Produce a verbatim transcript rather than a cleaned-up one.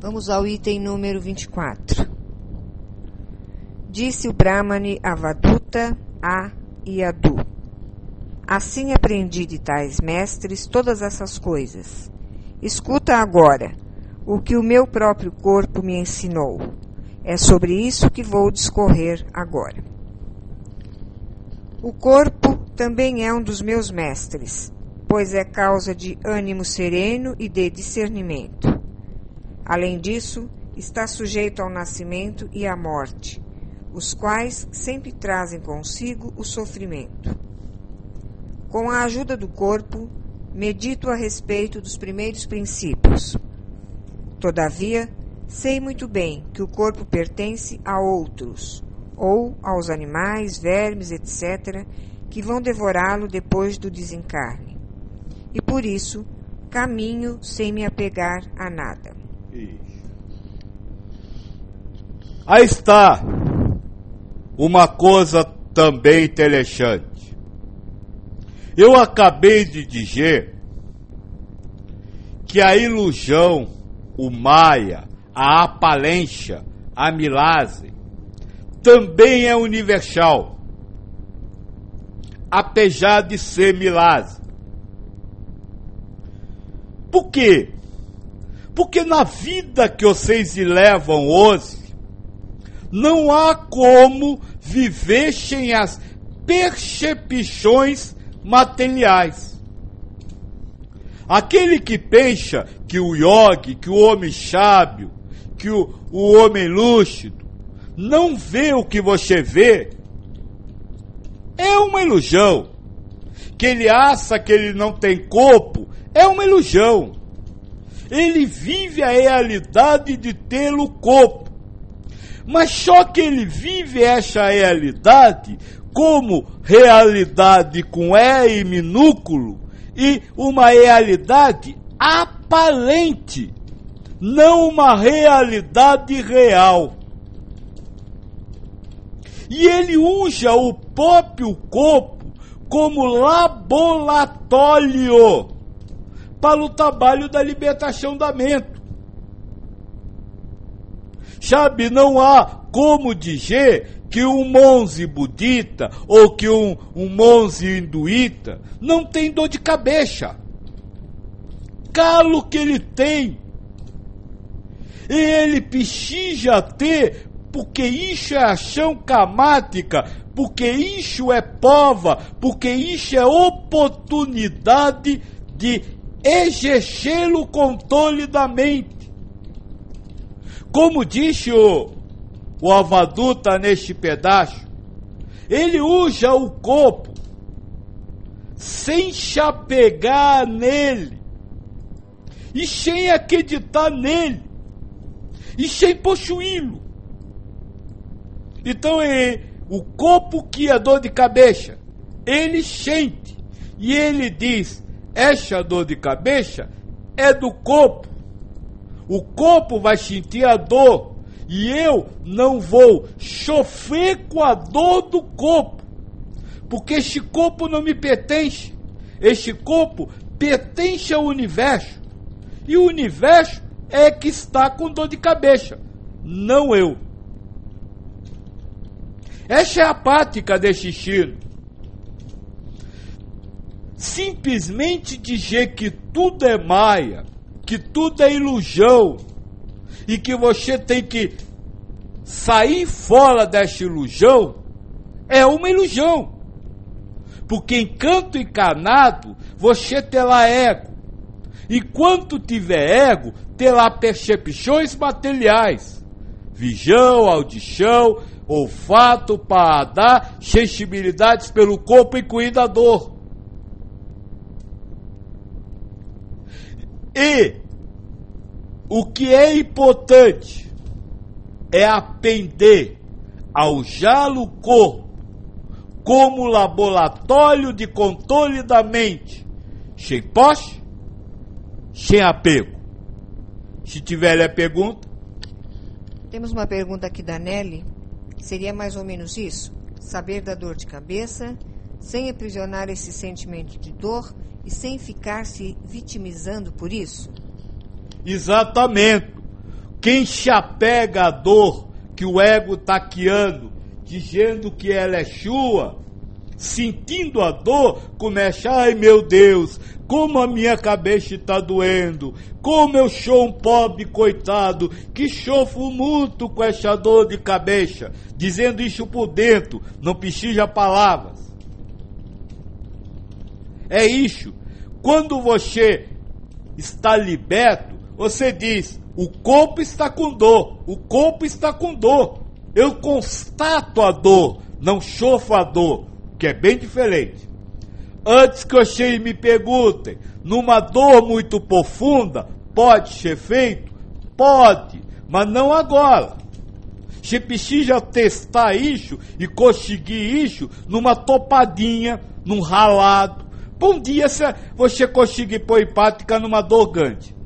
Vamos ao item número vinte e quatro. Disse o Brahmane Avaduta a Yadu: assim aprendi de tais mestres todas essas coisas. Escuta agora o que o meu próprio corpo me ensinou. É sobre isso que vou discorrer agora. O corpo também é um dos meus mestres, pois é causa de ânimo sereno e de discernimento. Além disso, está sujeito ao nascimento e à morte, os quais sempre trazem consigo o sofrimento. Com a ajuda do corpo, medito a respeito dos primeiros princípios. Todavia, sei muito bem que o corpo pertence a outros, ou aos animais, vermes, etcétera, que vão devorá-lo depois do desencarne. E por isso, caminho sem me apegar a nada. Aí está uma coisa também interessante. Eu acabei de dizer que a ilusão, o Maya, a aparência, a milase, também é universal, apesar de ser milase. Por quê? Porque na vida que vocês levam hoje, não há como viver sem as percepções materiais. Aquele que pensa que o yogi, que o homem sábio, que o, o homem lúcido, não vê o que você vê, é uma ilusão. Que ele acha que ele não tem corpo, é uma ilusão. Ele vive a realidade de ter o corpo. Mas só que ele vive essa realidade como realidade com E minúsculo e uma realidade aparente, não uma realidade real. E ele usa o próprio corpo como laboratório para o trabalho da libertação da mente. Sabe, não há como dizer que um monge budista ou que um, um monge hinduíta não tem dor de cabeça. Calo que ele tem. E ele precisa ter, porque isso é ação karmática, porque isso é prova, porque isso é oportunidade de exercer o controle da mente. Como disse o, o Avaduta neste pedaço, ele usa o corpo sem se apegar nele, e sem acreditar nele, e sem possuí-lo. Então é o corpo que é dor de cabeça, ele sente, e ele diz, essa dor de cabeça é do corpo. O corpo vai sentir a dor, e eu não vou sofrer com a dor do corpo, porque este corpo não me pertence. Este corpo pertence ao universo, e o universo é que está com dor de cabeça, não eu. Essa é a prática deste estilo. Simplesmente dizer que tudo é maia, que tudo é ilusão, e que você tem que sair fora dessa ilusão, é uma ilusão. Porque enquanto encarnado, você terá ego. Enquanto tiver ego, terá percepções materiais, visão, audição, olfato, paladar, sensibilidades pelo corpo, incluindo a dor. E o que é importante é aprender a usar o corpo como laboratório de controle da mente, sem posse, sem apego. Se tiver a pergunta. Temos uma pergunta aqui da Nelly. Seria mais ou menos isso? Saber da dor de cabeça, sem aprisionar esse sentimento de dor e sem ficar se vitimizando por isso? Exatamente. Quem se apega à dor que o ego está criando, dizendo que ela é sua, sentindo a dor, começa, ai meu Deus, como a minha cabeça está doendo, como eu sou um pobre coitado, que sofro muito com essa dor de cabeça, dizendo isso por dentro, não precisa palavras. É isso. Quando você está liberto, você diz, o corpo está com dor, o corpo está com dor. Eu constato a dor, não sofro a dor, que é bem diferente. Antes que vocês me perguntem, numa dor muito profunda, pode ser feito? Pode, mas não agora. Você precisa testar isso e conseguir isso numa topadinha, num ralado. Um dia você conseguir pôr em prática numa dor grande.